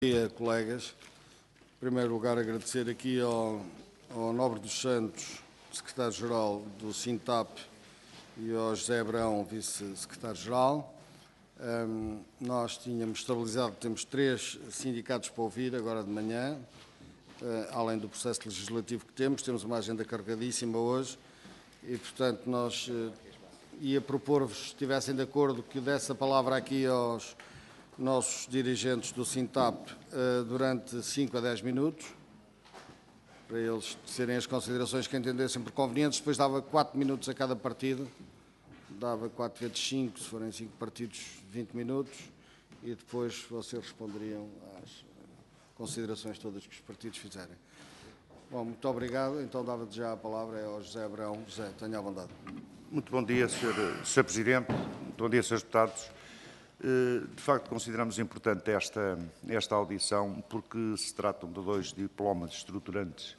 Bom dia, colegas. Em primeiro lugar, agradecer aqui ao Nobre dos Santos, secretário-geral do SINTAP, e ao José Abrão, vice-secretário-geral. Nós tínhamos estabilizado, temos 3 sindicatos para ouvir agora de manhã, além do processo legislativo que temos uma agenda carregadíssima hoje e, portanto, nós ia propor-vos, se estivessem de acordo, que desse a palavra aqui aos nossos dirigentes do SINTAP durante 5 a 10 minutos, para eles serem as considerações que entendessem por convenientes. Depois dava 4 minutos a cada partido, dava 4 vezes 5, se forem 5 partidos, 20 minutos, e depois vocês responderiam às considerações todas que os partidos fizerem. Bom, muito obrigado. Então dava já a palavra ao José Abrão. José, tenha a bondade. Muito bom dia, Sr. Presidente. Muito bom dia, Srs. Deputados. De facto, consideramos importante esta audição porque se tratam de 2 diplomas estruturantes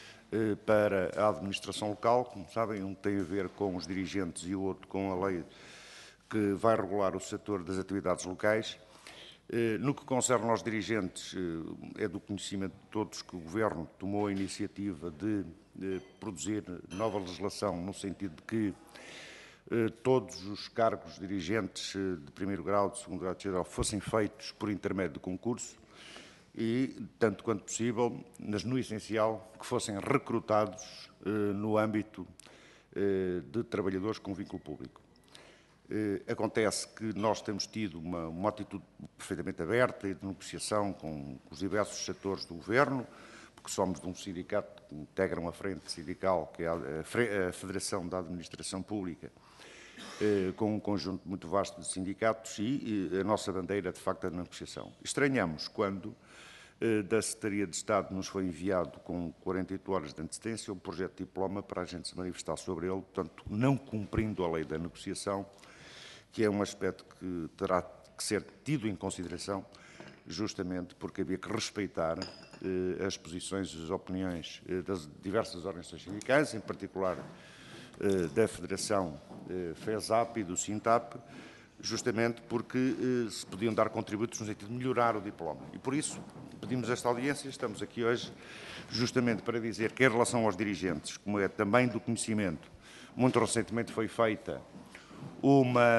para a administração local. Como sabem, um tem a ver com os dirigentes e o outro com a lei que vai regular o setor das atividades locais. No que concerne aos dirigentes, é do conhecimento de todos que o Governo tomou a iniciativa de produzir nova legislação no sentido de que todos os cargos dirigentes de primeiro grau, de segundo grau de geral, fossem feitos por intermédio de concurso e, tanto quanto possível, no essencial, que fossem recrutados no âmbito de trabalhadores com vínculo público. Acontece que nós temos tido uma atitude perfeitamente aberta e de negociação com os diversos setores do Governo, porque somos de um sindicato que integra uma frente sindical, que é a Federação da Administração Pública, com um conjunto muito vasto de sindicatos e a nossa bandeira, de facto, é a negociação. Estranhamos quando da Secretaria de Estado nos foi enviado com 48 horas de antecedência um projeto de diploma para a gente se manifestar sobre ele, portanto, não cumprindo a lei da negociação, que é um aspecto que terá que ser tido em consideração, justamente porque havia que respeitar as posições e as opiniões das diversas organizações sindicais, em particular da Federação FESAP e do SINTAP, justamente porque se podiam dar contributos no sentido de melhorar o diploma. E por isso pedimos esta audiência. Estamos aqui hoje justamente para dizer que, em relação aos dirigentes, como é também do conhecimento, muito recentemente foi feita uma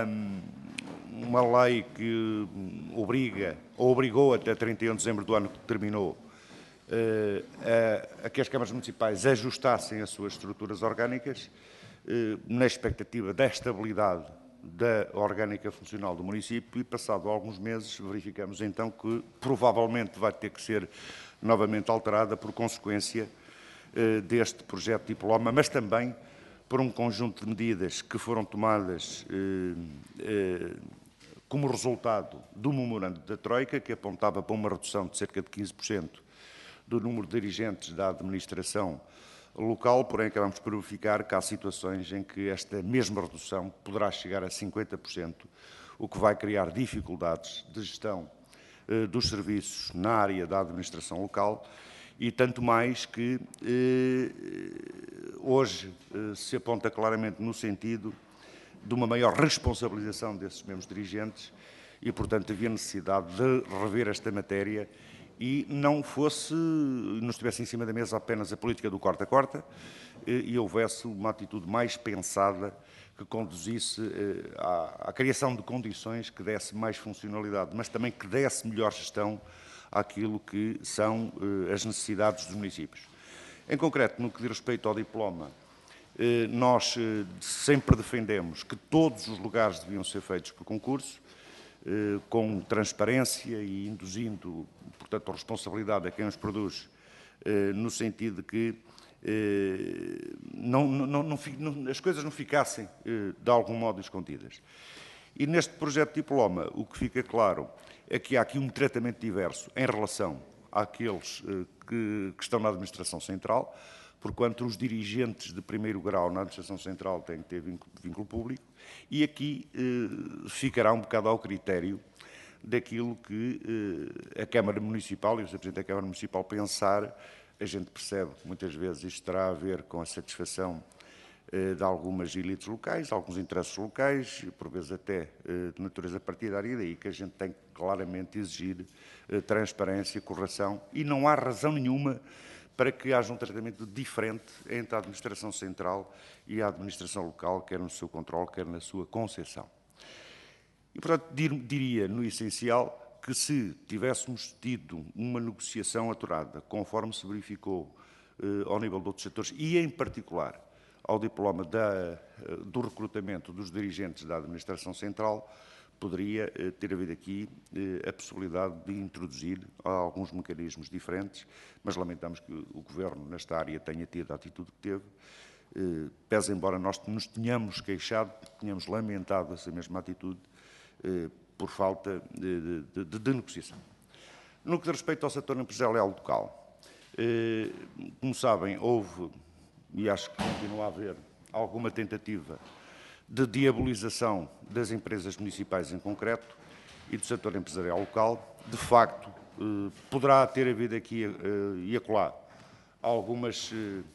lei que obrigou até 31 de dezembro do ano que terminou a que as câmaras municipais ajustassem as suas estruturas orgânicas, na expectativa da estabilidade da orgânica funcional do município, e passado alguns meses verificamos então que provavelmente vai ter que ser novamente alterada por consequência deste projeto de diploma, mas também por um conjunto de medidas que foram tomadas como resultado do memorando da Troika, que apontava para uma redução de cerca de 15% do número de dirigentes da administração local, porém acabamos por verificar que há situações em que esta mesma redução poderá chegar a 50%, o que vai criar dificuldades de gestão dos serviços na área da administração local, e tanto mais que hoje se aponta claramente no sentido de uma maior responsabilização desses mesmos dirigentes e, portanto, havia necessidade de rever esta matéria e não estivesse em cima da mesa apenas a política do corta-corta e houvesse uma atitude mais pensada que conduzisse à criação de condições que desse mais funcionalidade, mas também que desse melhor gestão àquilo que são as necessidades dos municípios. Em concreto, no que diz respeito ao diploma, nós sempre defendemos que todos os lugares deviam ser feitos por concurso, com transparência e induzindo, portanto, a responsabilidade a quem os produz, no sentido de que as coisas não ficassem, de algum modo, escondidas. E neste projeto de diploma, o que fica claro é que há aqui um tratamento diverso em relação àqueles que estão na administração central, porquanto os dirigentes de primeiro grau na administração central têm que ter vínculo público, e aqui ficará um bocado ao critério daquilo que a Câmara Municipal e o Sr. Presidente da Câmara Municipal pensar. A gente percebe que muitas vezes isto terá a ver com a satisfação de algumas elites locais, alguns interesses locais, por vezes até de natureza partidária, e daí que a gente tem que claramente exigir transparência, correção, e não há razão nenhuma para que haja um tratamento diferente entre a administração central e a administração local, quer no seu controle, quer na sua concessão. E, portanto, diria, no essencial, que se tivéssemos tido uma negociação aturada, conforme se verificou ao nível de outros setores, e em particular ao diploma do recrutamento dos dirigentes da administração central, poderia ter havido aqui a possibilidade de introduzir alguns mecanismos diferentes, mas lamentamos que o Governo, nesta área, tenha tido a atitude que teve, pese embora nós nos tenhamos queixado, tenhamos lamentado essa mesma atitude, por falta de negociação. No que diz respeito ao setor empresarial local, como sabem, houve, e acho que continua a haver, alguma tentativa de diabolização das empresas municipais em concreto e do setor empresarial local. De facto, poderá ter havido aqui e acolá alguns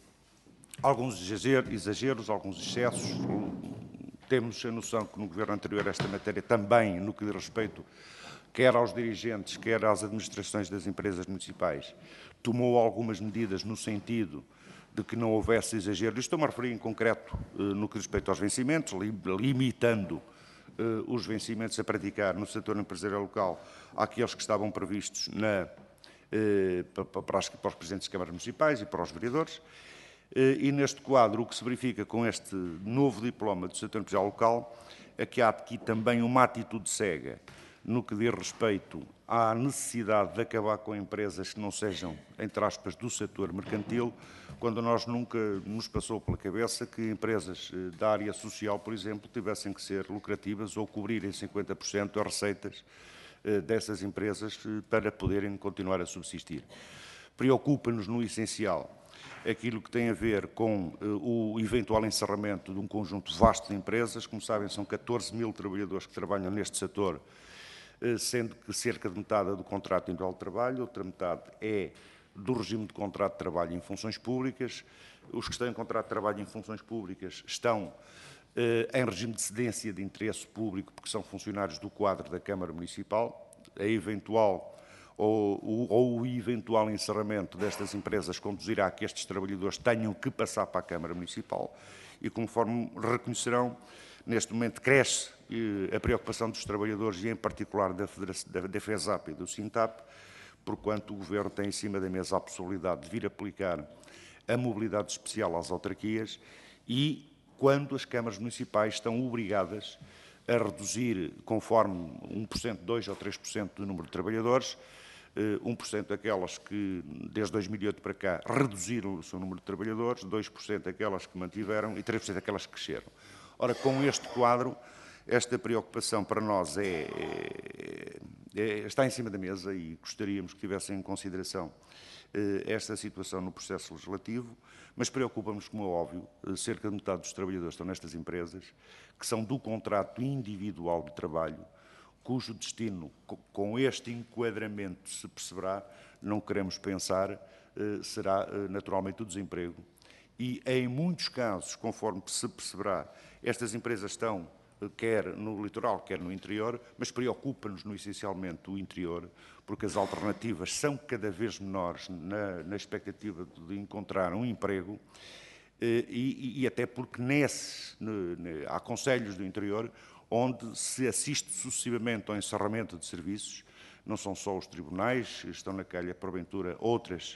exageros, alguns excessos. Temos a noção que no Governo anterior esta matéria também, no que diz respeito quer aos dirigentes, quer às administrações das empresas municipais, tomou algumas medidas no sentido de que não houvesse exagero. Estou-me a referir em concreto no que diz respeito aos vencimentos, limitando os vencimentos a praticar no setor empresarial local àqueles que estavam previstos para os presidentes de câmaras municipais e para os vereadores. E neste quadro, o que se verifica com este novo diploma do setor empresarial local é que há aqui também uma atitude cega no que diz respeito à necessidade de acabar com empresas que não sejam, entre aspas, do setor mercantil, quando nós nunca nos passou pela cabeça que empresas da área social, por exemplo, tivessem que ser lucrativas ou cobrirem 50% das receitas dessas empresas para poderem continuar a subsistir. Preocupa-nos, no essencial, aquilo que tem a ver com o eventual encerramento de um conjunto vasto de empresas. Como sabem, são 14 mil trabalhadores que trabalham neste setor, sendo que cerca de metade é do contrato individual de trabalho, outra metade é do regime de contrato de trabalho em funções públicas. Os que estão em contrato de trabalho em funções públicas estão em regime de cedência de interesse público, porque são funcionários do quadro da Câmara Municipal. A eventual ou o eventual encerramento destas empresas conduzirá a que estes trabalhadores tenham que passar para a Câmara Municipal e, conforme reconhecerão, neste momento cresce a preocupação dos trabalhadores e, em particular, da FESAP e do SINTAP, porquanto o Governo tem em cima da mesa a possibilidade de vir aplicar a mobilidade especial às autarquias e quando as câmaras municipais estão obrigadas a reduzir, conforme 1%, 2% ou 3% do número de trabalhadores, 1% aquelas que, desde 2008 para cá, reduziram o seu número de trabalhadores, 2% aquelas que mantiveram e 3% aquelas que cresceram. Ora, com este quadro, esta preocupação para nós está em cima da mesa e gostaríamos que tivessem em consideração esta situação no processo legislativo, mas preocupa-nos, como é óbvio, cerca de metade dos trabalhadores estão nestas empresas, que são do contrato individual de trabalho, cujo destino, com este enquadramento, se perceberá, não queremos pensar, será naturalmente o desemprego. E, em muitos casos, conforme se perceberá, estas empresas estão quer no litoral, quer no interior, mas preocupa-nos, essencialmente, o interior, porque as alternativas são cada vez menores na expectativa de encontrar um emprego e até porque há concelhos do interior onde se assiste sucessivamente ao encerramento de serviços, não são só os tribunais, estão na calha, porventura, outros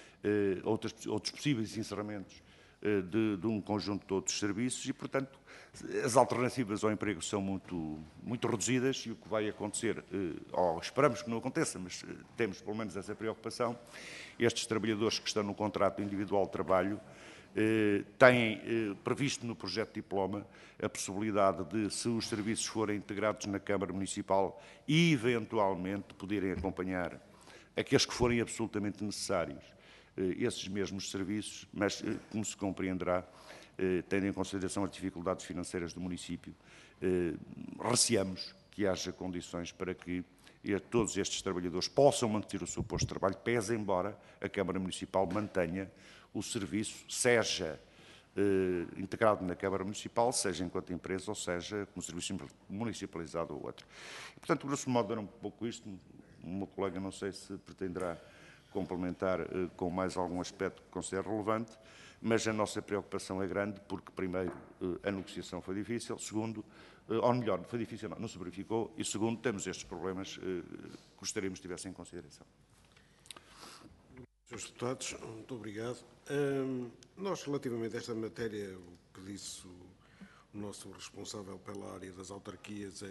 possíveis encerramentos de um conjunto de outros serviços e, portanto, as alternativas ao emprego são muito reduzidas e o que vai acontecer, ou esperamos que não aconteça, mas temos pelo menos essa preocupação, estes trabalhadores que estão no contrato individual de trabalho têm previsto no projeto de diploma a possibilidade de, se os serviços forem integrados na Câmara Municipal, eventualmente poderem acompanhar aqueles que forem absolutamente necessários esses mesmos serviços, mas, como se compreenderá, tendo em consideração as dificuldades financeiras do município, receamos que haja condições para que todos estes trabalhadores possam manter o seu posto de trabalho, pese embora a Câmara Municipal mantenha o serviço, seja integrado na Câmara Municipal, seja enquanto empresa ou seja como serviço municipalizado ou outro. E, portanto, grosso modo, era um pouco isto. O meu colega não sei se pretenderá complementar com mais algum aspecto que considere relevante, mas a nossa preocupação é grande porque, primeiro, a negociação foi difícil, segundo, ou melhor, foi difícil, não se verificou, e segundo, temos estes problemas que gostaríamos que tivessem em consideração. Senhores deputados, muito obrigado. Nós, relativamente a esta matéria, o que disse o nosso responsável pela área das autarquias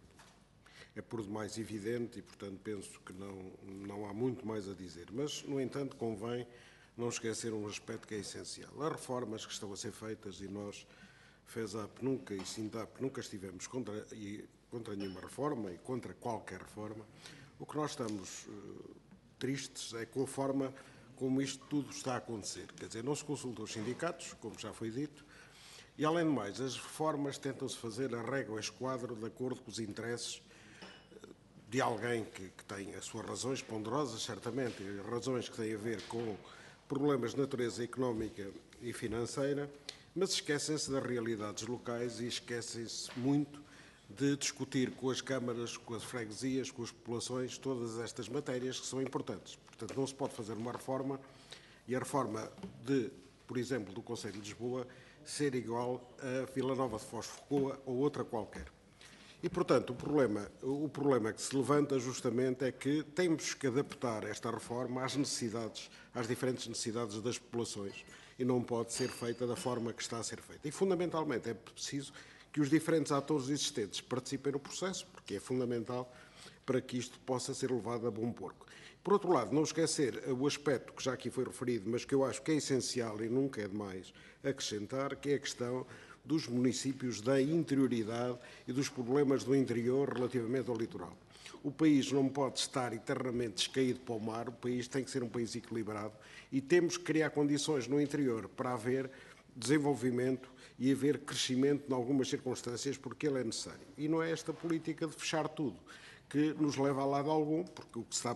é por demais evidente e, portanto, penso que não há muito mais a dizer. Mas, no entanto, convém não esquecer um aspecto que é essencial. As reformas que estão a ser feitas, e nós, FESAP nunca e SINTAP nunca estivemos contra nenhuma reforma e contra qualquer reforma, o que nós estamos tristes é com a forma como isto tudo está a acontecer. Quer dizer, não se consultam os sindicatos, como já foi dito, e, além de mais, as reformas tentam-se fazer a régua e esquadro de acordo com os interesses de alguém que tem as suas razões ponderosas, certamente, razões que têm a ver com problemas de natureza económica e financeira, mas esquecem-se das realidades locais e esquecem-se muito de discutir com as câmaras, com as freguesias, com as populações, todas estas matérias que são importantes. Portanto, não se pode fazer uma reforma e a reforma por exemplo, do Conselho de Lisboa ser igual a Vila Nova de Foz de Foucault ou outra qualquer. E, portanto, o problema que se levanta justamente é que temos que adaptar esta reforma às diferentes necessidades das populações e não pode ser feita da forma que está a ser feita. E, fundamentalmente, é preciso que os diferentes atores existentes participem no processo, porque é fundamental para que isto possa ser levado a bom porto. Por outro lado, não esquecer o aspecto que já aqui foi referido, mas que eu acho que é essencial e nunca é demais acrescentar, que é a questão dos municípios da interioridade e dos problemas do interior relativamente ao litoral. O país não pode estar eternamente descaído para o mar, o país tem que ser um país equilibrado e temos que criar condições no interior para haver desenvolvimento e haver crescimento em algumas circunstâncias, porque ele é necessário. E não é esta política de fechar tudo que nos leva a lado algum, porque o que se está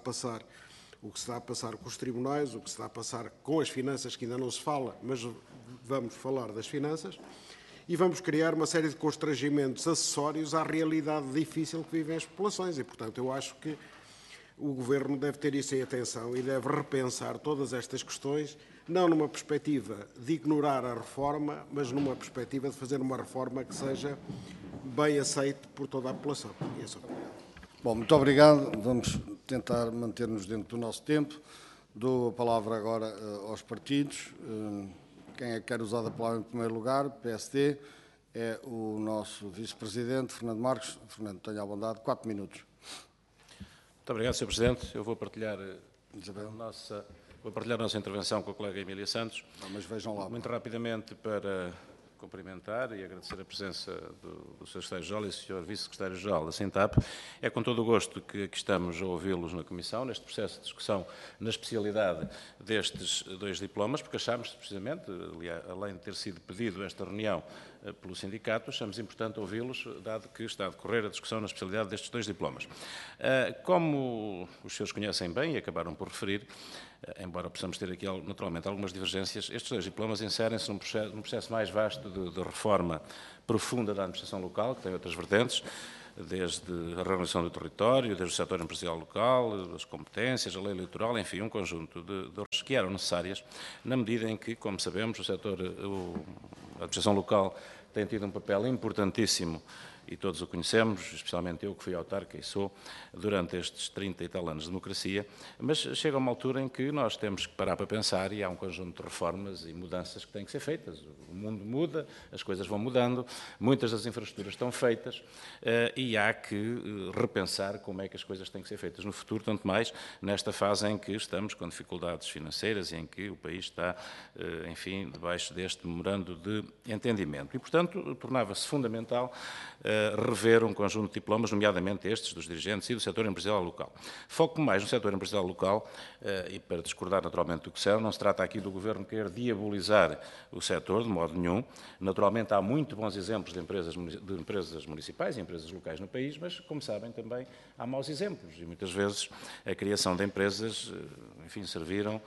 a passar com os tribunais, o que se está a passar com as finanças, que ainda não se fala, mas vamos falar das finanças, e vamos criar uma série de constrangimentos acessórios à realidade difícil que vivem as populações. E, portanto, eu acho que o Governo deve ter isso em atenção e deve repensar todas estas questões, não numa perspectiva de ignorar a reforma, mas numa perspectiva de fazer uma reforma que seja bem aceite por toda a população. E é só. Bom, muito obrigado. Vamos tentar manter-nos dentro do nosso tempo. Dou a palavra agora aos partidos. Quem é que quer usar a palavra em primeiro lugar? PSD. É o nosso vice-presidente, Fernando Marques. Fernando, tenha a bondade. 4 minutos. Muito obrigado, Sr. Presidente. Eu vou partilhar a nossa intervenção com a colega Emília Santos. Mas vejam lá. Muito rapidamente para cumprimentar e agradecer a presença do Sr. Secretário-Geral e do Sr. Vice-Secretário-Geral da SINTAP. É com todo o gosto que aqui estamos a ouvi-los na Comissão, neste processo de discussão na especialidade destes 2 diplomas, porque achamos, precisamente, além de ter sido pedido esta reunião pelo sindicato, achamos importante ouvi-los, dado que está a decorrer a discussão na especialidade destes 2 diplomas. Como os senhores conhecem bem e acabaram por referir, embora possamos ter aqui, naturalmente, algumas divergências, estes 2 diplomas inserem-se num processo mais vasto de reforma profunda da administração local, que tem outras vertentes, desde a reorganização do território, desde o setor empresarial local, as competências, a lei eleitoral, enfim, um conjunto de leis que eram necessárias, na medida em que, como sabemos, a administração local tem tido um papel importantíssimo, e todos o conhecemos, especialmente eu que fui autarca e sou, durante estes 30 e tal anos de democracia, mas chega uma altura em que nós temos que parar para pensar e há um conjunto de reformas e mudanças que têm que ser feitas. O mundo muda, as coisas vão mudando, muitas das infraestruturas estão feitas e há que repensar como é que as coisas têm que ser feitas no futuro, tanto mais nesta fase em que estamos com dificuldades financeiras e em que o país está, enfim, debaixo deste memorando de entendimento. E, portanto, tornava-se fundamental rever um conjunto de diplomas, nomeadamente estes dos dirigentes e do setor empresarial local. Foco mais no setor empresarial local, e para discordar naturalmente do que disseram, não se trata aqui do Governo querer diabolizar o setor, de modo nenhum. Naturalmente há muito bons exemplos de empresas municipais e empresas locais no país, mas, como sabem, também há maus exemplos e muitas vezes a criação de empresas, enfim, serviram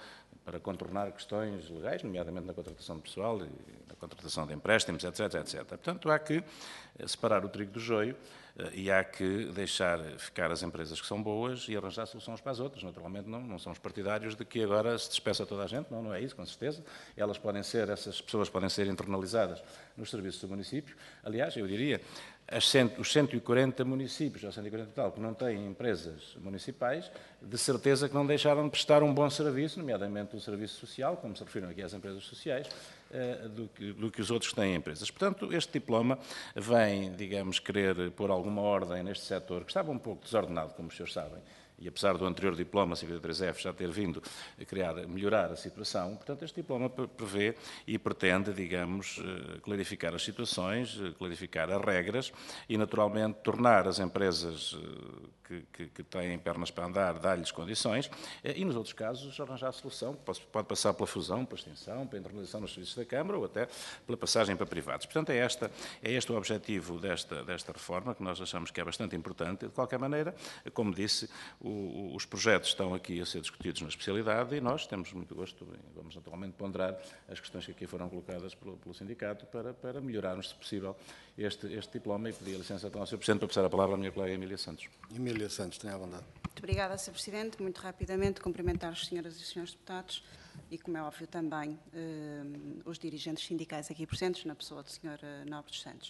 para contornar questões legais, nomeadamente na contratação de pessoal e na contratação de empréstimos, etc, etc. Portanto, há que separar o trigo do joio e há que deixar ficar as empresas que são boas e arranjar soluções para as outras. Naturalmente, não somos partidários de que agora se despeça toda a gente, não é isso, com certeza. Essas pessoas podem ser internalizadas nos serviços do município. Aliás, eu diria, os 140 municípios, ou 140 tal, que não têm empresas municipais, de certeza que não deixaram de prestar um bom serviço, nomeadamente o serviço social, como se referiram aqui às empresas sociais, do que os outros que têm empresas. Portanto, este diploma vem, digamos, querer pôr alguma ordem neste setor, que estava um pouco desordenado, como os senhores sabem, e apesar do anterior diploma, 53F, já ter vindo a melhorar a situação, portanto, este diploma prevê e pretende, digamos, clarificar as situações, clarificar as regras e, naturalmente, tornar as empresas que têm pernas para andar, dar-lhes condições e, nos outros casos, arranjar a solução, pode passar pela fusão, pela extensão, pela internalização nos serviços da Câmara ou até pela passagem para privados. Portanto, é este o objetivo desta reforma, que nós achamos que é bastante importante. De qualquer maneira, como disse, os projetos estão aqui a ser discutidos na especialidade e nós temos muito gosto e vamos naturalmente ponderar as questões que aqui foram colocadas pelo sindicato para melhorarmos, se possível, este diploma e pedir a licença então ao Sr. Presidente para passar a palavra à minha colega Emília Santos. Emília Santos, tenha a bondade. Muito obrigada, Sr. Presidente. Muito rapidamente, cumprimentar as senhoras e os senhores deputados e, como é óbvio, também os dirigentes sindicais aqui presentes, na pessoa do Sr. Nobre dos Santos.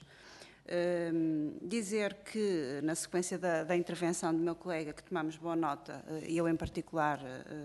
Dizer que, na sequência da intervenção do meu colega, que tomamos boa nota, e eu em particular,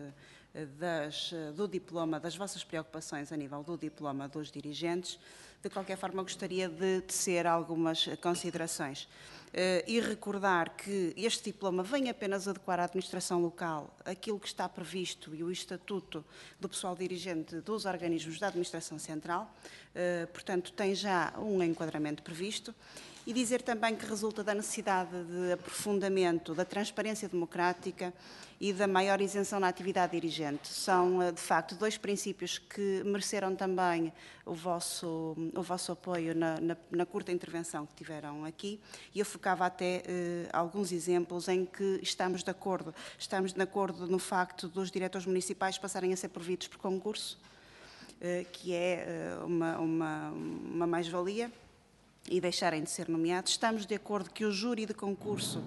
do diploma, das vossas preocupações a nível do diploma dos dirigentes, de qualquer forma gostaria de tecer algumas considerações. E recordar que este diploma vem apenas adequar à administração local aquilo que está previsto e o estatuto do pessoal dirigente dos organismos da administração central, portanto tem já um enquadramento previsto, e dizer também que resulta da necessidade de aprofundamento da transparência democrática e da maior isenção na atividade dirigente. São, de facto, dois princípios que mereceram também o vosso apoio na curta intervenção que tiveram aqui, e eu focava até alguns exemplos em que estamos de acordo. Estamos de acordo no facto dos diretores municipais passarem a ser providos por concurso, que é uma mais-valia, e deixarem de ser nomeados. Estamos de acordo que o júri de concurso,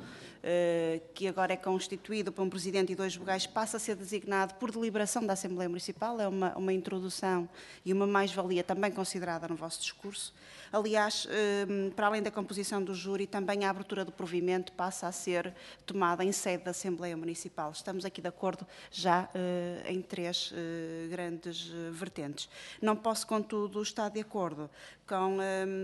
que agora é constituído por um presidente e 2 vogais, passa a ser designado por deliberação da Assembleia Municipal. É uma introdução e uma mais-valia também considerada no vosso discurso. Aliás, para além da composição do júri, também a abertura do provimento passa a ser tomada em sede da Assembleia Municipal. Estamos aqui de acordo já em 3 grandes vertentes. Não posso, contudo, estar de acordo com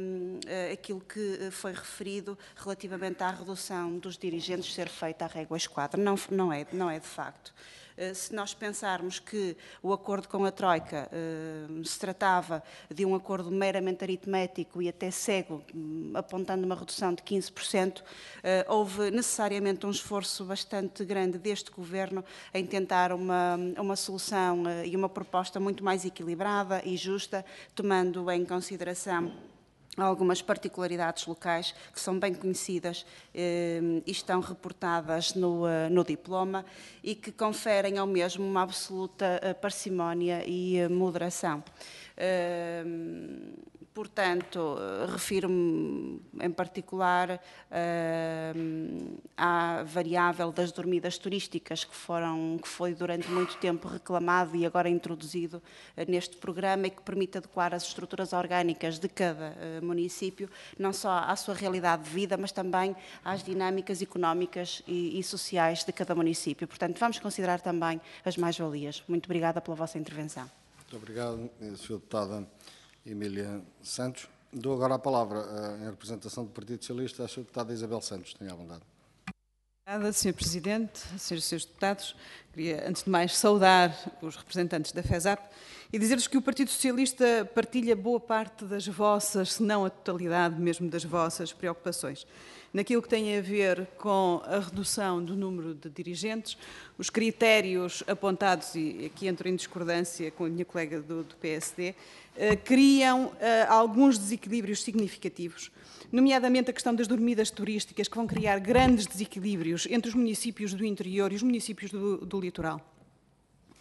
aquilo que foi referido relativamente à redução dos dirigentes ser feita à régua esquadra. Não é de facto. Se nós pensarmos que o acordo com a Troika se tratava de um acordo meramente aritmético e até cego, apontando uma redução de 15%, houve necessariamente um esforço bastante grande deste Governo em tentar uma solução e uma proposta muito mais equilibrada e justa, tomando em consideração algumas particularidades locais que são bem conhecidas e estão reportadas no diploma e que conferem ao mesmo uma absoluta parcimónia e moderação. Portanto, refiro-me em particular à variável das dormidas turísticas, que foi durante muito tempo reclamado e agora introduzido neste programa e que permite adequar as estruturas orgânicas de cada município, não só à sua realidade de vida, mas também às dinâmicas económicas e sociais de cada município. Portanto, vamos considerar também as mais-valias. Muito obrigada pela vossa intervenção. Muito obrigado, Sra. Deputada Emília Santos. Dou agora a palavra, em representação do Partido Socialista, à Sra. Deputada Isabel Santos. Tenha à vontade. Obrigada, Sr. Presidente, Srs. e Srs. Deputados. Queria, antes de mais, saudar os representantes da FESAP e dizer-lhes que o Partido Socialista partilha boa parte das vossas, se não a totalidade mesmo das vossas preocupações. Naquilo que tem a ver com a redução do número de dirigentes, os critérios apontados, e aqui entro em discordância com a minha colega do PSD, criam alguns desequilíbrios significativos, nomeadamente a questão das dormidas turísticas, que vão criar grandes desequilíbrios entre os municípios do interior e os municípios do litoral.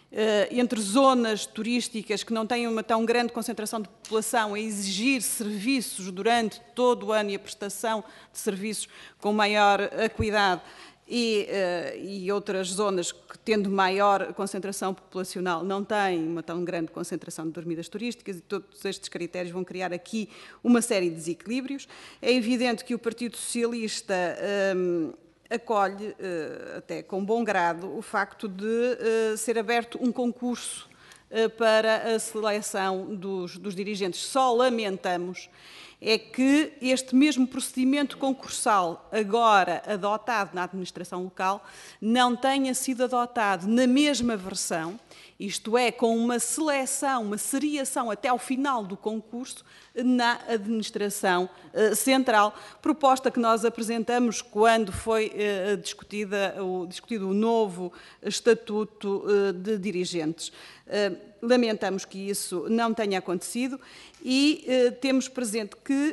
entre zonas turísticas que não têm uma tão grande concentração de população, a exigir serviços durante todo o ano e a prestação de serviços com maior acuidade, e outras zonas que, tendo maior concentração populacional, não têm uma tão grande concentração de dormidas turísticas, e todos estes critérios vão criar aqui uma série de desequilíbrios. É evidente que o Partido Socialista acolhe, até com bom grado, o facto de ser aberto um concurso para a seleção dos dirigentes. Só lamentamos é que este mesmo procedimento concursal, agora adotado na administração local, não tenha sido adotado na mesma versão, isto é, com uma seleção, uma seriação até ao final do concurso na administração central, proposta que nós apresentamos quando foi discutido o novo estatuto de dirigentes. Lamentamos que isso não tenha acontecido e temos presente que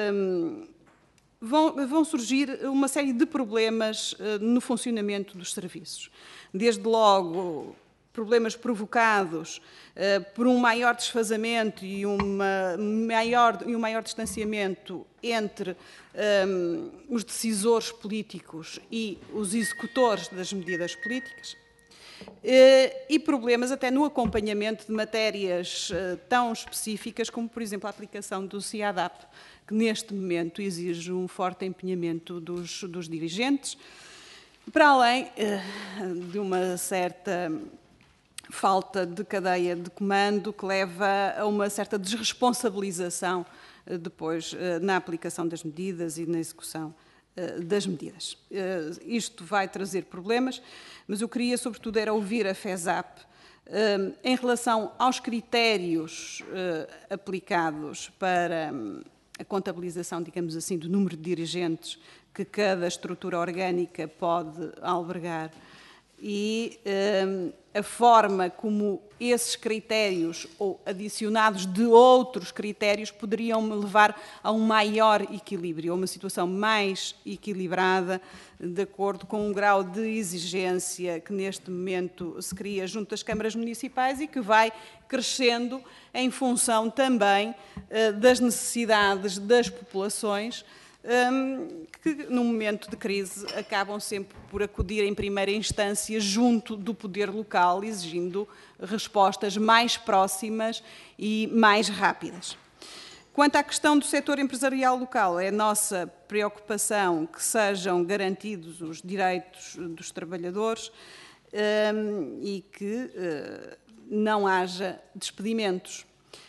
vão surgir uma série de problemas no funcionamento dos serviços. Desde logo, problemas provocados por um maior desfazamento e um maior distanciamento entre os decisores políticos e os executores das medidas políticas, e problemas até no acompanhamento de matérias tão específicas como, por exemplo, a aplicação do CIADAP, que neste momento exige um forte empenhamento dos dirigentes, para além de uma certa falta de cadeia de comando que leva a uma certa desresponsabilização depois na aplicação das medidas e na execução das medidas. Isto vai trazer problemas, mas eu queria, sobretudo, era ouvir a FESAP em relação aos critérios aplicados para a contabilização, digamos assim, do número de dirigentes que cada estrutura orgânica pode albergar e a forma como esses critérios, ou adicionados de outros critérios, poderiam levar a um maior equilíbrio, a uma situação mais equilibrada, de acordo com um grau de exigência que neste momento se cria junto às câmaras municipais e que vai crescendo em função também das necessidades das populações, que no momento de crise acabam sempre por acudir em primeira instância junto do poder local, exigindo respostas mais próximas e mais rápidas. Quanto à questão do setor empresarial local, é nossa preocupação que sejam garantidos os direitos dos trabalhadores e que não haja despedimentos.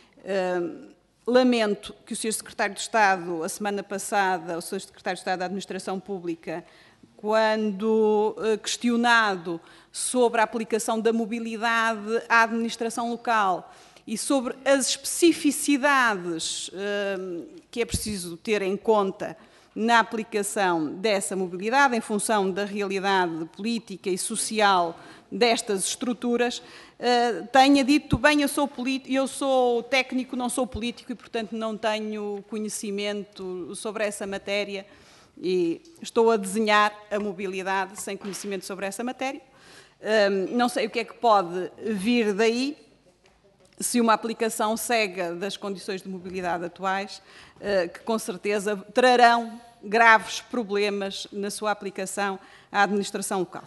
Lamento que o Sr. Secretário de Estado, a semana passada, o Sr. Secretário de Estado da Administração Pública, quando questionado sobre a aplicação da mobilidade à administração local e sobre as especificidades que é preciso ter em conta na aplicação dessa mobilidade, em função da realidade política e social destas estruturas, tenha dito, bem, eu sou técnico, não sou político e, portanto, não tenho conhecimento sobre essa matéria e estou a desenhar a mobilidade sem conhecimento sobre essa matéria. Não sei o que é que pode vir daí, se uma aplicação cega das condições de mobilidade atuais, que com certeza trarão graves problemas na sua aplicação à administração local.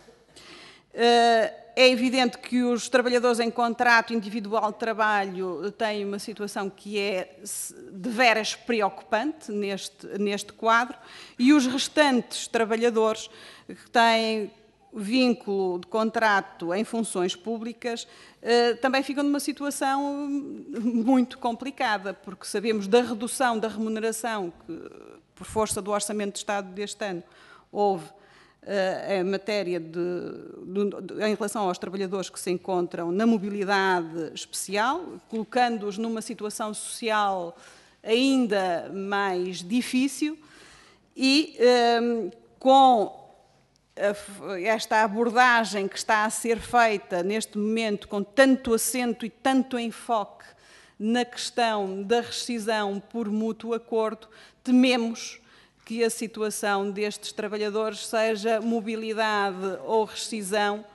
É evidente que os trabalhadores em contrato individual de trabalho têm uma situação que é deveras preocupante neste quadro, e os restantes trabalhadores que têm vínculo de contrato em funções públicas também ficam numa situação muito complicada, porque sabemos da redução da remuneração que, por força do Orçamento de Estado deste ano, houve em matéria em relação aos trabalhadores que se encontram na mobilidade especial, colocando-os numa situação social ainda mais difícil e com esta abordagem que está a ser feita neste momento com tanto acento e tanto enfoque na questão da rescisão por mútuo acordo, tememos que a situação destes trabalhadores seja mobilidade ou rescisão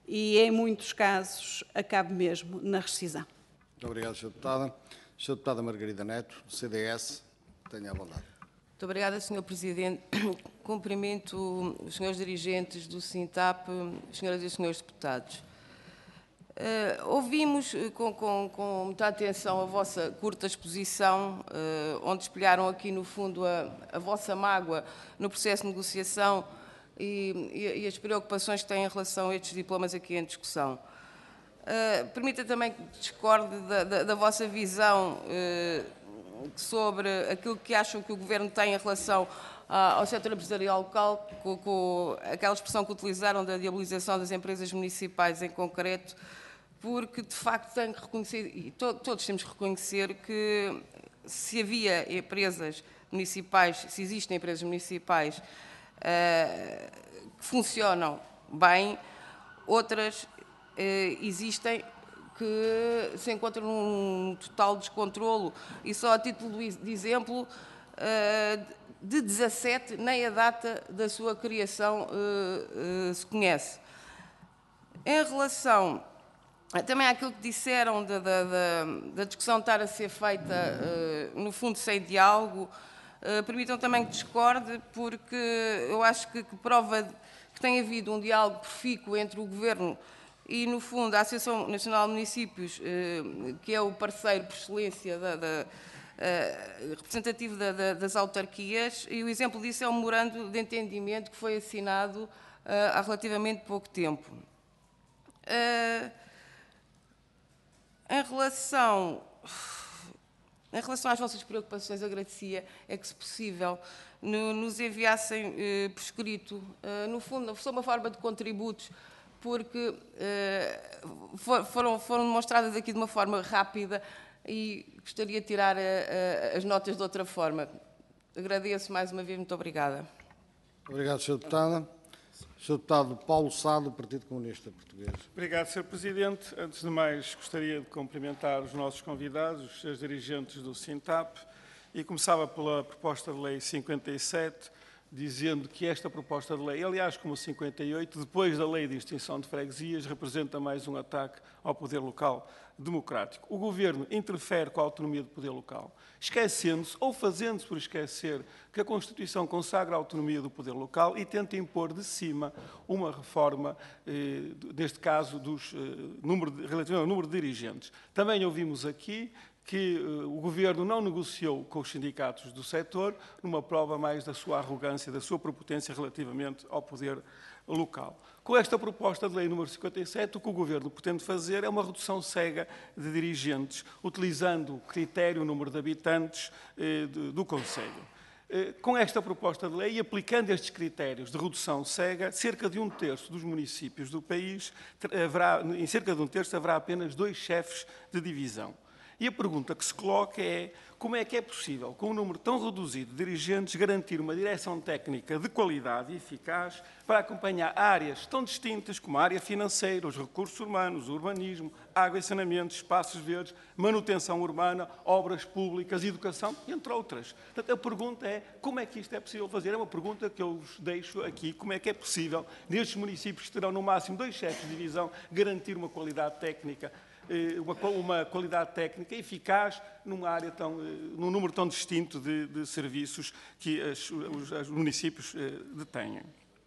e, em muitos casos, acabe mesmo na rescisão. Muito obrigado, Sra. Deputada. Sra. Deputada Margarida Neto, CDS, tenha a bondade. Muito obrigada, Sr. Presidente. Cumprimento os senhores dirigentes do SINTAP, senhoras e senhores deputados. Ouvimos com muita atenção a vossa curta exposição, onde espelharam aqui, no fundo, a vossa mágoa no processo de negociação e as preocupações que têm em relação a estes diplomas aqui em discussão. Permita também que discorde da vossa visão sobre aquilo que acham que o Governo tem em relação ao setor empresarial local, com aquela expressão que utilizaram da diabolização das empresas municipais em concreto, porque, de facto, tenho que reconhecer, e todos temos que reconhecer, que se havia empresas municipais, se existem empresas municipais que funcionam bem, outras existem que se encontram num total descontrolo. E só a título de exemplo, de 17, nem a data da sua criação se conhece. Em relação também àquilo que disseram da discussão estar a ser feita, no fundo, sem diálogo, permitam também que discorde, porque eu acho que prova que tem havido um diálogo profícuo entre o Governo e, no fundo, a Associação Nacional de Municípios, que é o parceiro por excelência representativo das autarquias, e o exemplo disso é o memorando de entendimento que foi assinado há relativamente pouco tempo. Em relação às vossas preocupações, agradecia que, se possível, nos enviassem por escrito, no fundo, sob uma forma de contributos, porque foram demonstradas aqui de uma forma rápida e gostaria de tirar as notas de outra forma. Agradeço mais uma vez, muito obrigada. Obrigado, Sra. Deputada. Sr. Deputado Paulo Sá, do Partido Comunista Português. Obrigado, Sr. Presidente. Antes de mais, gostaria de cumprimentar os nossos convidados, os seus dirigentes do SINTAP, e começava pela proposta de lei 57, dizendo que esta proposta de lei, aliás, como 58, depois da lei de extinção de freguesias, representa mais um ataque ao poder local democrático. O Governo interfere com a autonomia do poder local, esquecendo-se ou fazendo-se por esquecer que a Constituição consagra a autonomia do poder local e tenta impor de cima uma reforma, neste caso, relativamente ao número de dirigentes. Também ouvimos aqui que o Governo não negociou com os sindicatos do setor, numa prova mais da sua arrogância, da sua prepotência relativamente ao poder local. Com esta proposta de lei número 57, o que o Governo pretende fazer é uma redução cega de dirigentes, utilizando o critério, o número de habitantes do Conselho. Com esta proposta de lei e aplicando estes critérios de redução cega, cerca de 1/3 dos municípios do país, em cerca de 1/3 haverá apenas 2 chefes de divisão. E a pergunta que se coloca é como é que é possível, com um número tão reduzido de dirigentes, garantir uma direção técnica de qualidade e eficaz para acompanhar áreas tão distintas como a área financeira, os recursos humanos, o urbanismo, água e saneamento, espaços verdes, manutenção urbana, obras públicas, educação, entre outras. Portanto, a pergunta é como é que isto é possível fazer? É uma pergunta que eu vos deixo aqui. Como é que é possível, nestes municípios que terão no máximo 2 chefes de divisão, garantir uma qualidade técnica, uma qualidade técnica eficaz num número tão distinto de serviços que os municípios detêm.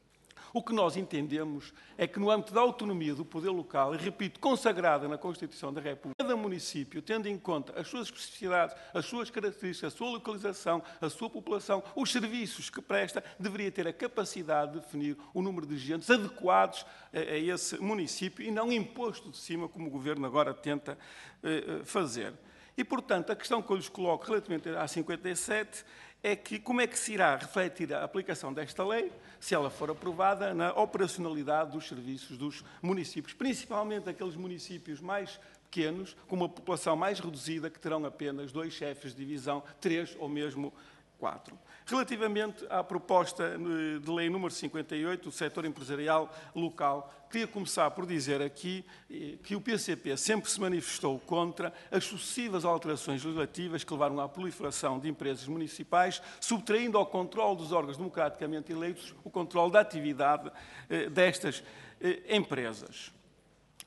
O que nós entendemos é que, no âmbito da autonomia do poder local, e repito, consagrada na Constituição da República, cada município, tendo em conta as suas especificidades, as suas características, a sua localização, a sua população, os serviços que presta, deveria ter a capacidade de definir o número de dirigentes adequados a esse município e não imposto de cima, como o Governo agora tenta fazer. E, portanto, a questão que eu lhes coloco relativamente à 57 é que como é que se irá refletir a aplicação desta lei, se ela for aprovada, na operacionalidade dos serviços dos municípios, principalmente aqueles municípios mais pequenos, com uma população mais reduzida, que terão apenas 2 chefes de divisão, 3 ou mesmo 4. Relativamente à proposta de lei número 58, do setor empresarial local, queria começar por dizer aqui que o PCP sempre se manifestou contra as sucessivas alterações legislativas que levaram à proliferação de empresas municipais, subtraindo ao controle dos órgãos democraticamente eleitos o controle da atividade destas empresas.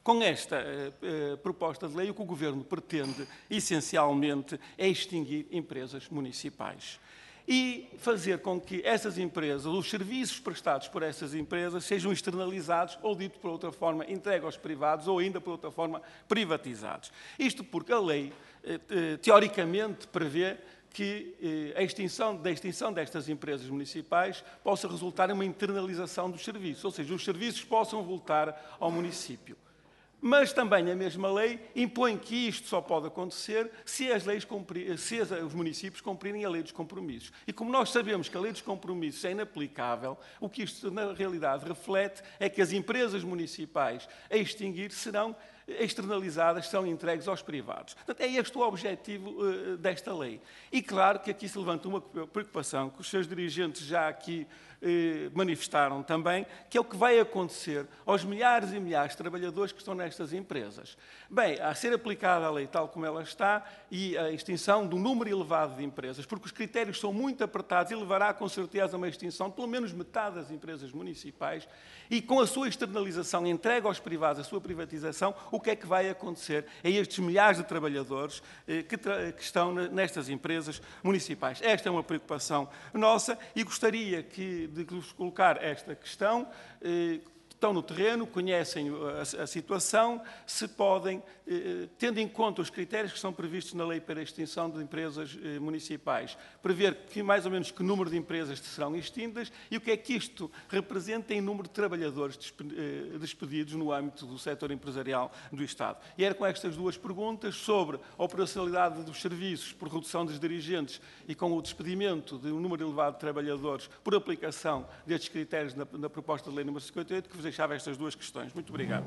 Com esta proposta de lei, o que o Governo pretende, essencialmente, é extinguir empresas municipais e fazer com que essas empresas, os serviços prestados por essas empresas, sejam externalizados ou, dito por outra forma, entregues aos privados ou, ainda por outra forma, privatizados. Isto porque a lei, teoricamente, prevê que a extinção destas empresas municipais possa resultar em uma internalização dos serviços, ou seja, os serviços possam voltar ao município. Mas também a mesma lei impõe que isto só pode acontecer se os municípios cumprirem a lei dos compromissos. E como nós sabemos que a lei dos compromissos é inaplicável, o que isto na realidade reflete é que as empresas municipais a extinguir serão externalizadas, são entregues aos privados. Portanto, é este o objetivo desta lei. E claro que aqui se levanta uma preocupação que os seus dirigentes já aqui manifestaram também, que é o que vai acontecer aos milhares e milhares de trabalhadores que estão nestas empresas. Bem, a ser aplicada a lei tal como ela está e a extinção de um número elevado de empresas, porque os critérios são muito apertados e levará com certeza a uma extinção de pelo menos metade das empresas municipais e com a sua externalização entregue aos privados, a sua privatização, o que é que vai acontecer a estes milhares de trabalhadores que estão nestas empresas municipais? Esta é uma preocupação nossa e gostaria de vos colocar esta questão. Estão no terreno, conhecem a situação, se podem, tendo em conta os critérios que são previstos na lei para a extinção de empresas municipais, prever que mais ou menos que número de empresas serão extintas e o que é que isto representa em número de trabalhadores despedidos no âmbito do setor empresarial do Estado. E era com estas duas perguntas sobre a operacionalidade dos serviços por redução dos dirigentes e com o despedimento de um número elevado de trabalhadores por aplicação destes critérios na proposta de lei número 58, que vos deixava estas duas questões. Muito obrigado.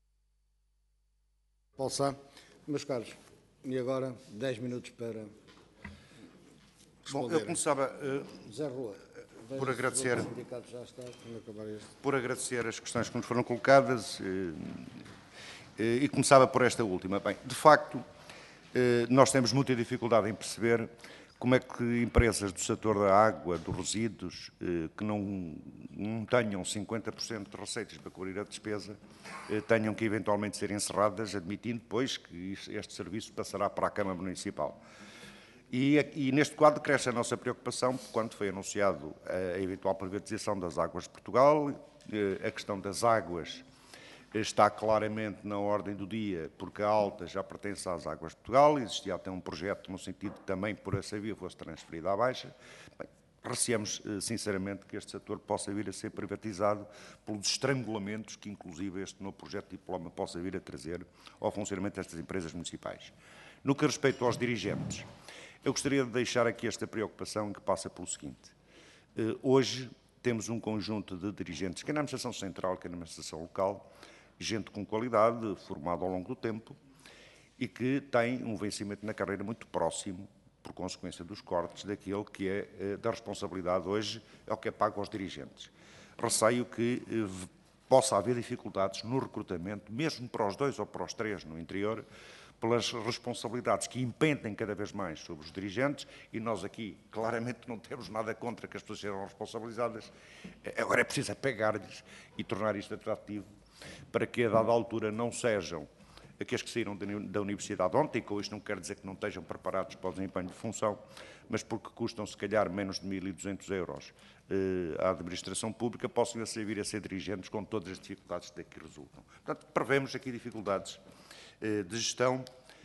Paulo Sá. Meus caros, e agora 10 minutos para Bom, responderem. eu começava Zé Rua, por agradecer, o sindicato já está, quando acabar este. por agradecer as questões que nos foram colocadas e começava por esta última. Bem, de facto, nós temos muita dificuldade em perceber como é que empresas do setor da água, dos resíduos, que não tenham 50% de receitas para cobrir a despesa, tenham que eventualmente ser encerradas, admitindo depois que este serviço passará para a Câmara Municipal. E neste quadro cresce a nossa preocupação, quando foi anunciado a eventual privatização das águas de Portugal, a questão das águas está claramente na ordem do dia, porque a Alta já pertence às Águas de Portugal, existia até um projeto no sentido de também por essa via fosse transferida à Baixa. Bem, receamos, sinceramente, que este setor possa vir a ser privatizado pelos estrangulamentos que, inclusive, este novo projeto de diploma possa vir a trazer ao funcionamento destas empresas municipais. No que respeita aos dirigentes, eu gostaria de deixar aqui esta preocupação que passa pelo seguinte. Hoje temos um conjunto de dirigentes, quer na administração central, quer na administração local, gente com qualidade, formada ao longo do tempo, e que tem um vencimento na carreira muito próximo, por consequência dos cortes, daquele que é da responsabilidade hoje, é o que é pago aos dirigentes. Receio que possa haver dificuldades no recrutamento, mesmo para os 2 ou para os 3 no interior, pelas responsabilidades que impendem cada vez mais sobre os dirigentes, e nós aqui claramente não temos nada contra que as pessoas sejam responsabilizadas. Agora é preciso pegar-lhes e tornar isto atrativo, para que a dada altura não sejam aqueles que saíram da universidade ontem, com isto não quer dizer que não estejam preparados para o desempenho de função, mas porque custam se calhar menos de 1.200 euros à administração pública, possam vir a ser dirigentes com todas as dificuldades que daqui resultam. Portanto, prevemos aqui dificuldades de gestão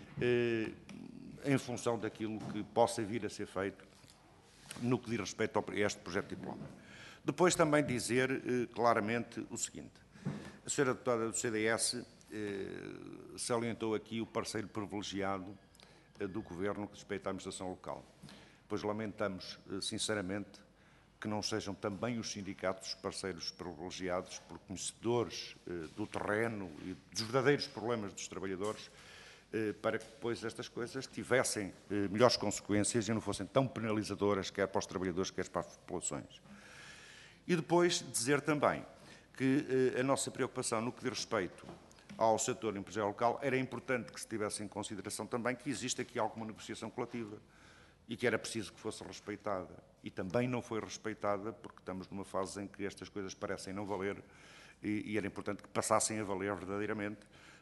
em função daquilo que possa vir a ser feito no que diz respeito a este projeto de diploma. Depois também dizer claramente o seguinte. A senhora deputada do CDS salientou aqui o parceiro privilegiado do Governo no que respeita à administração local. Pois lamentamos, sinceramente, que não sejam também os sindicatos parceiros privilegiados por conhecedores do terreno e dos verdadeiros problemas dos trabalhadores, para que depois estas coisas tivessem melhores consequências e não fossem tão penalizadoras, quer para os trabalhadores, quer para as populações. E depois dizer também que a nossa preocupação no que diz respeito ao setor empresarial local era importante que se tivesse em consideração também que existe aqui alguma negociação coletiva e que era preciso que fosse respeitada. E também não foi respeitada porque estamos numa fase em que estas coisas parecem não valer e era importante que passassem a valer verdadeiramente,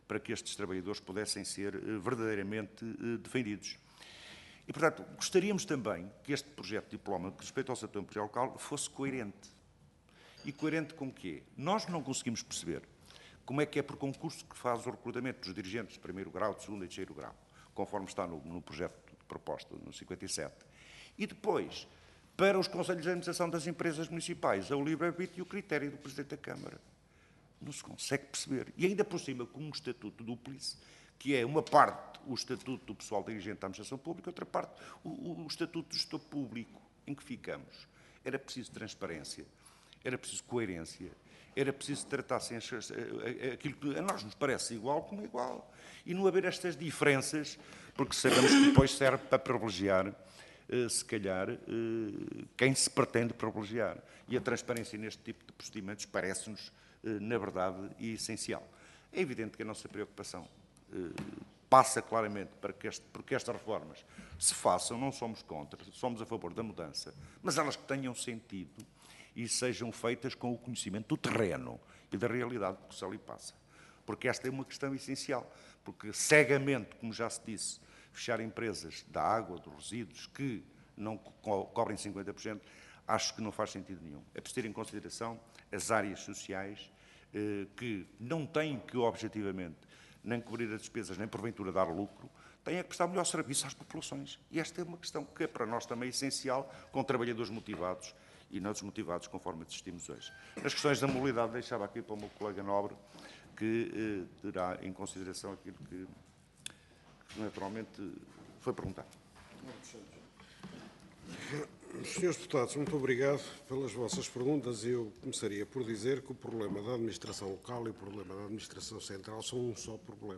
para que estes trabalhadores pudessem ser verdadeiramente defendidos. E, portanto, gostaríamos também que este projeto de diploma, que respeita ao setor empresarial local, fosse coerente. E coerente com o quê? Nós não conseguimos perceber como é que é por concurso que faz o recrutamento dos dirigentes de primeiro grau, de segundo e terceiro grau, conforme está no projeto de proposta, no 57. E depois, para os conselhos de administração das empresas municipais, é o livre-arbítrio e o critério do Presidente da Câmara. Não se consegue perceber. E ainda por cima, com um estatuto dúplice, que é uma parte o estatuto do pessoal dirigente da administração pública, outra parte o estatuto do gestor público, em que ficamos. Era preciso transparência, era preciso coerência, era preciso tratar-se aquilo que a nós nos parece igual como igual. E não haver estas diferenças, porque sabemos que depois serve para privilegiar, se calhar, quem se pretende privilegiar. E a transparência neste tipo de procedimentos parece-nos, na verdade, essencial. É evidente que a nossa preocupação passa claramente para porque estas reformas se façam, não somos contra, somos a favor da mudança, mas elas que tenham sentido e sejam feitas com o conhecimento do terreno e da realidade que se ali passa. Porque esta é uma questão essencial, porque cegamente, como já se disse, fechar empresas da água, dos resíduos, que não cobrem 50%, acho que não faz sentido nenhum. É preciso ter em consideração as áreas sociais que não têm que, objetivamente, nem cobrir as despesas, nem porventura dar lucro, têm que prestar melhor serviço às populações. E esta é uma questão que é para nós também essencial, com trabalhadores motivados e não desmotivados, conforme assistimos hoje. As questões da mobilidade deixava aqui para o meu colega Nobre, que terá em consideração aquilo que naturalmente foi perguntado. Senhores deputados, muito obrigado pelas vossas perguntas. Eu começaria por dizer que o problema da administração local e o problema da administração central são um só problema.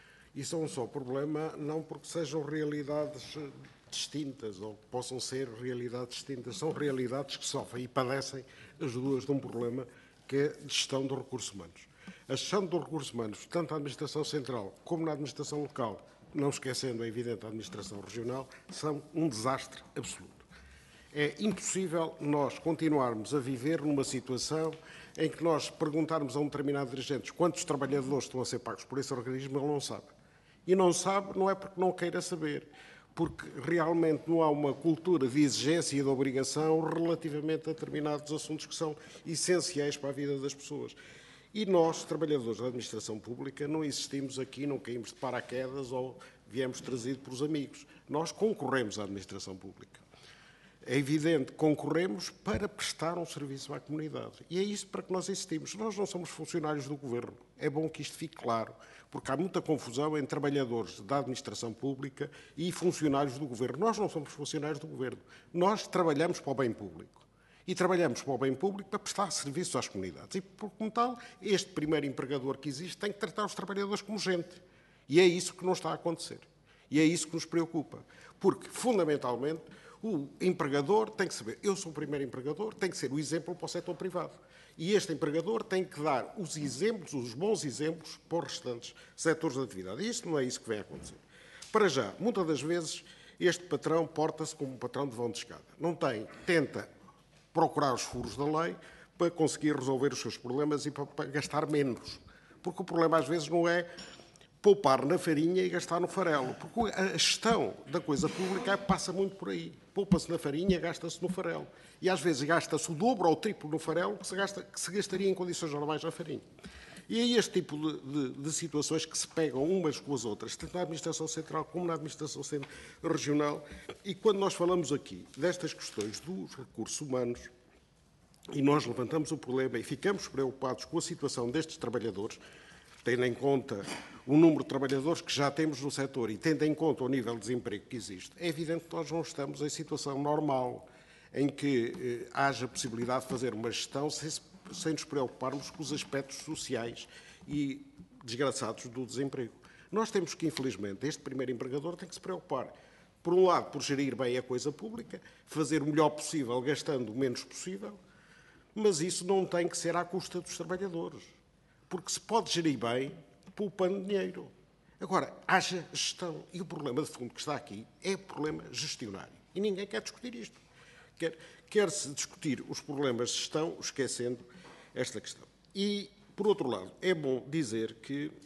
E são um só problema não porque sejam realidades distintas ou que possam ser realidades distintas, são realidades que sofrem e padecem as duas de um problema que é a gestão dos recursos humanos. A gestão dos recursos humanos, tanto na administração central como na administração local, não esquecendo, é evidente, a administração regional, são um desastre absoluto. É impossível nós continuarmos a viver numa situação em que nós perguntarmos a um determinado dirigente quantos trabalhadores estão a ser pagos por esse organismo, ele não sabe. E não sabe não é porque não queira saber, porque realmente não há uma cultura de exigência e de obrigação relativamente a determinados assuntos que são essenciais para a vida das pessoas. E nós, trabalhadores da administração pública, não existimos aqui, não caímos de paraquedas ou viemos trazidos pelos amigos. Nós concorremos à administração pública. É evidente que concorremos para prestar um serviço à comunidade. E é isso para que nós existimos. Nós não somos funcionários do Governo. É bom que isto fique claro, porque há muita confusão entre trabalhadores da administração pública e funcionários do Governo. Nós não somos funcionários do Governo. Nós trabalhamos para o bem público. E trabalhamos para o bem público para prestar serviços às comunidades. E, por como tal, este primeiro empregador que existe tem que tratar os trabalhadores como gente. E é isso que não está a acontecer. E é isso que nos preocupa. Porque, fundamentalmente, o empregador tem que saber, eu sou o primeiro empregador, tem que ser o exemplo para o setor privado. E este empregador tem que dar os exemplos, os bons exemplos, para os restantes setores de atividade. E isto não é isso que vem a acontecer. Para já, muitas das vezes, este patrão porta-se como um patrão de vão de escada. Não tem, tenta procurar os furos da lei para conseguir resolver os seus problemas e para gastar menos. Porque o problema, às vezes, não é poupar na farinha e gastar no farelo. Porque a gestão da coisa pública passa muito por aí. Poupa-se na farinha, gasta-se no farelo. E às vezes gasta-se o dobro ou o triplo no farelo que se gastaria em condições normais na farinha. E é este tipo de situações que se pegam umas com as outras, tanto na administração central como na administração regional. E quando nós falamos aqui destas questões dos recursos humanos, e nós levantamos o problema e ficamos preocupados com a situação destes trabalhadores, tendo em conta o número de trabalhadores que já temos no setor e tendo em conta o nível de desemprego que existe, é evidente que nós não estamos em situação normal, em que haja possibilidade de fazer uma gestão sem nos preocuparmos com os aspectos sociais e desgraçados do desemprego. Nós temos que, infelizmente, este primeiro empregador tem que se preocupar, por um lado, por gerir bem a coisa pública, fazer o melhor possível, gastando o menos possível, mas isso não tem que ser à custa dos trabalhadores, porque se pode gerir bem, poupando dinheiro. Agora, haja gestão. E o problema de fundo que está aqui é o problema gestionário. E ninguém quer discutir isto. Quer-se discutir os problemas de gestão, esquecendo esta questão. E, por outro lado, é bom dizer que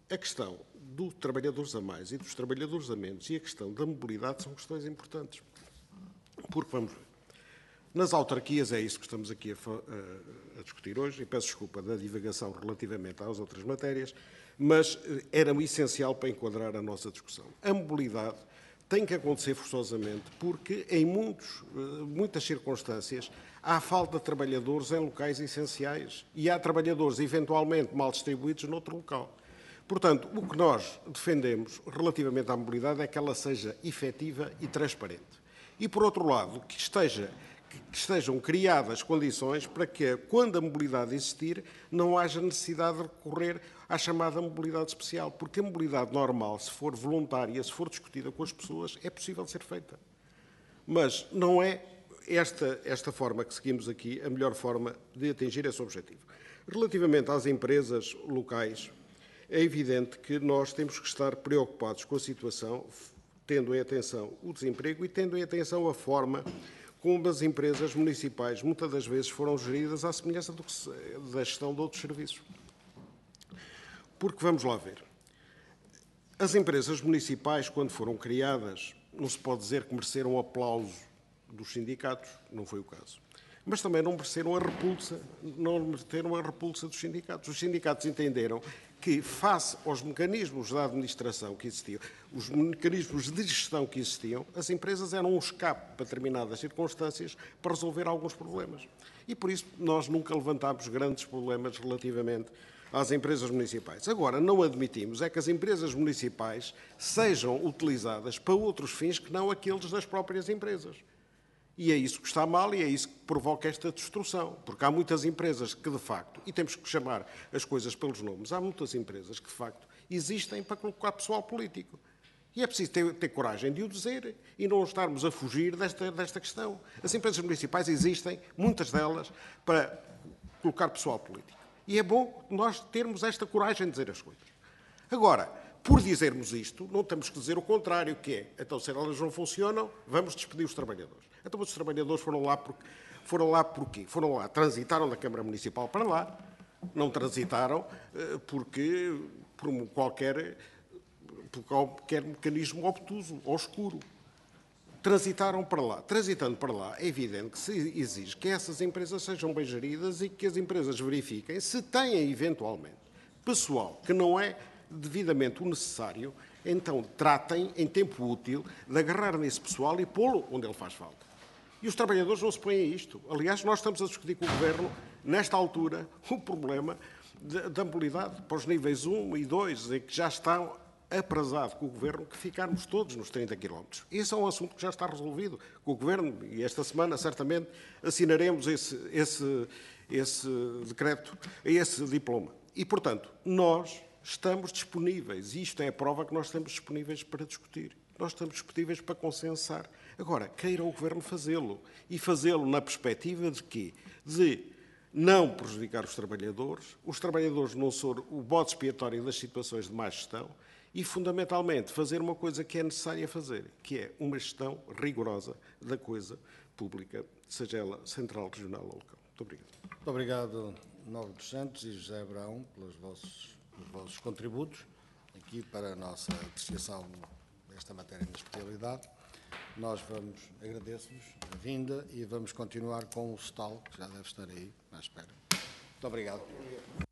a questão dos trabalhadores a mais e dos trabalhadores a menos e a questão da mobilidade são questões importantes. Porque, vamos ver, nas autarquias é isso que estamos aqui a discutir hoje, e peço desculpa da divagação relativamente às outras matérias, mas era essencial para enquadrar a nossa discussão. A mobilidade tem que acontecer forçosamente porque, em muitas circunstâncias, há falta de trabalhadores em locais essenciais e há trabalhadores eventualmente mal distribuídos noutro local. Portanto, o que nós defendemos relativamente à mobilidade é que ela seja efetiva e transparente. E, por outro lado, que estejam criadas condições para que, quando a mobilidade existir, não haja necessidade de recorrer à chamada mobilidade especial, porque a mobilidade normal, se for voluntária, se for discutida com as pessoas, é possível ser feita. Mas não é esta forma que seguimos aqui a melhor forma de atingir esse objetivo. Relativamente às empresas locais, é evidente que nós temos que estar preocupados com a situação, tendo em atenção o desemprego e tendo em atenção a forma como as empresas municipais muitas das vezes foram geridas à semelhança da gestão de outros serviços. Porque, vamos lá ver, as empresas municipais, quando foram criadas, não se pode dizer que mereceram o aplauso dos sindicatos, não foi o caso. Mas também não mereceram a repulsa dos sindicatos. Os sindicatos entenderam que, face aos mecanismos da administração que existiam, os mecanismos de gestão que existiam, as empresas eram um escape para determinadas circunstâncias para resolver alguns problemas. E por isso nós nunca levantámos grandes problemas relativamente às empresas municipais. Agora, não admitimos é que as empresas municipais sejam utilizadas para outros fins que não aqueles das próprias empresas. E é isso que está mal e é isso que provoca esta destruição. Porque há muitas empresas que, de facto, e temos que chamar as coisas pelos nomes, há muitas empresas que, de facto, existem para colocar pessoal político. E é preciso ter coragem de o dizer e não estarmos a fugir desta questão. As empresas municipais existem, muitas delas, para colocar pessoal político. E é bom nós termos esta coragem de dizer as coisas. Agora, por dizermos isto, não temos que dizer o contrário, que é, então, se elas não funcionam, vamos despedir os trabalhadores. Então, os trabalhadores foram lá porquê? Foram lá, transitaram da Câmara Municipal para lá, não transitaram por qualquer mecanismo obtuso ou escuro. Transitaram para lá. Transitando para lá, é evidente que se exige que essas empresas sejam bem geridas e que as empresas verifiquem se têm, eventualmente, pessoal que não é devidamente o necessário, então tratem, em tempo útil, de agarrar nesse pessoal e pô-lo onde ele faz falta. E os trabalhadores não se põem a isto. Aliás, nós estamos a discutir com o Governo, nesta altura, o problema da mobilidade para os níveis 1 e 2, em que já está aprazado com o Governo que ficarmos todos nos 30 km. Esse é um assunto que já está resolvido com o Governo e esta semana, certamente, assinaremos esse decreto, esse diploma. E, portanto, nós estamos disponíveis, e isto é a prova que nós estamos disponíveis para discutir. Nós estamos disponíveis para consensar. Agora, queira o Governo fazê-lo. E fazê-lo na perspectiva de quê? De não prejudicar os trabalhadores não ser o bode expiatório das situações de má gestão e, fundamentalmente, fazer uma coisa que é necessária fazer, que é uma gestão rigorosa da coisa pública, seja ela central, regional ou local. Muito obrigado. Muito obrigado, Nobre dos Santos e José Abraão, pelos vossos contributos aqui para a nossa apreciação desta matéria na especialidade. Nós agradeço-vos a vinda e vamos continuar com o STAL, que já deve estar aí à espera. Muito obrigado.